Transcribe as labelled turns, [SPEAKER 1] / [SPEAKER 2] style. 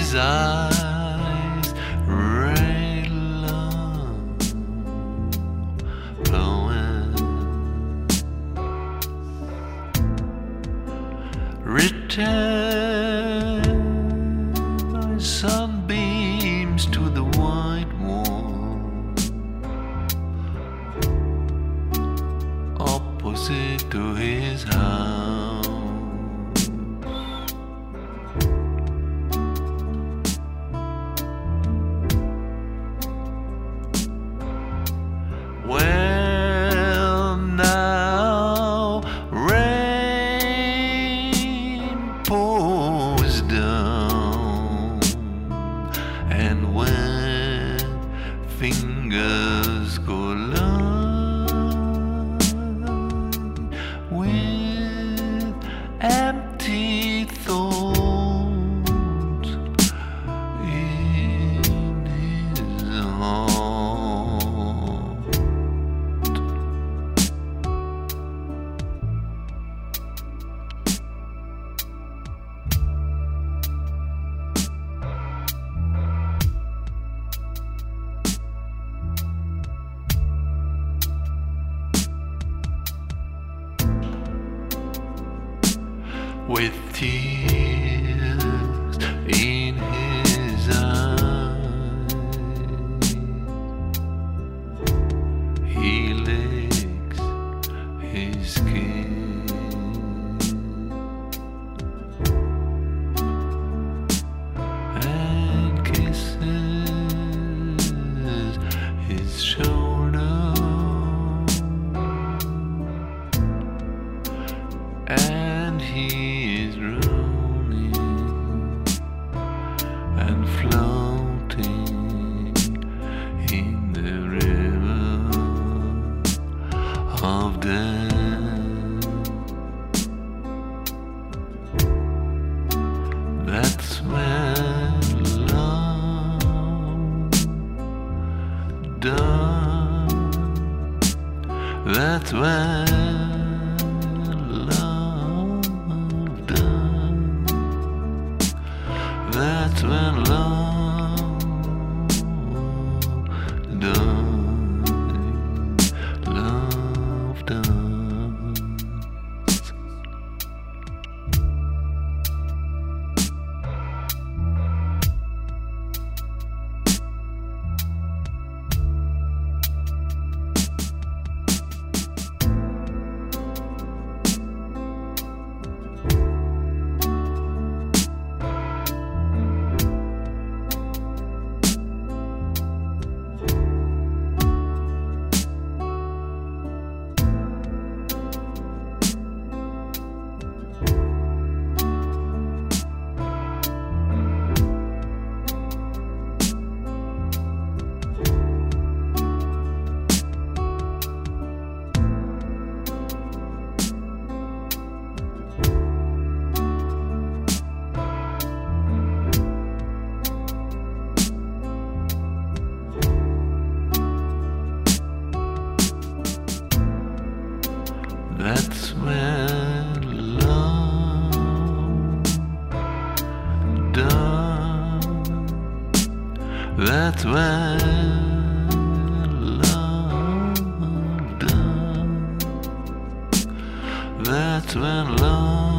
[SPEAKER 1] his eyes, red love flowing, return my sunbeams to the white wall, opposite to his house. Well, now rain pours down, and when fingers go long with empty thoughts in his heart. With tears in his eyes, he licks his skin and kisses his shoulder, and he is rolling and floating in the river of death. That's when love done. That's when that's when love dies, love dies. That's when love done. That's when love done. That's when love